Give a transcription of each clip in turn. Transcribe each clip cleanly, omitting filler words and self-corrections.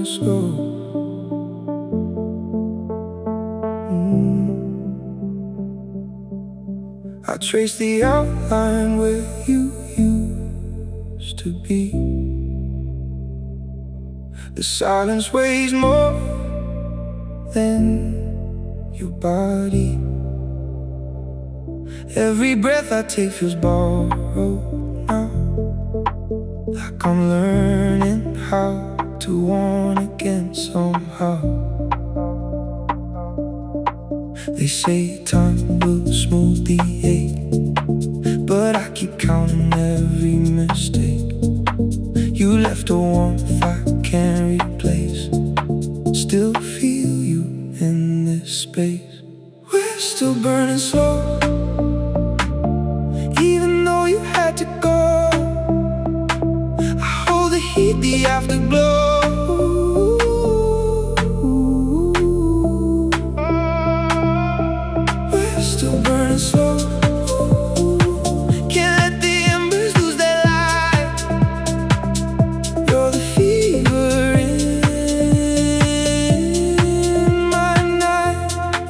burning slow. I trace the outline where you used to be. The silence weighs more than your body. Every breath I take feels borrowed now, like I'm learning how to want again somehow. They say time will smooth the ache, but I keep counting every mistake. You left a warmth I can't replace. Still feel you in this space. We're still burning slow, even though you had to go. I hold the heat, the afterglow. Still burning slow. Can't let the embers lose their light. You're the fever in my night.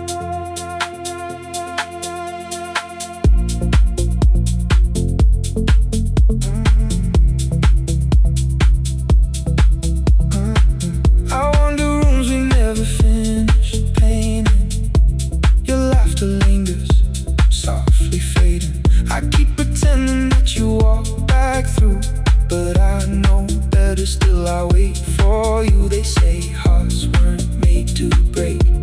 I wander rooms we never finished painting. Your laughter lingers, softly fading. I keep pretending that you walk back through, but I know better still. I wait for you. They say hearts weren't made to break.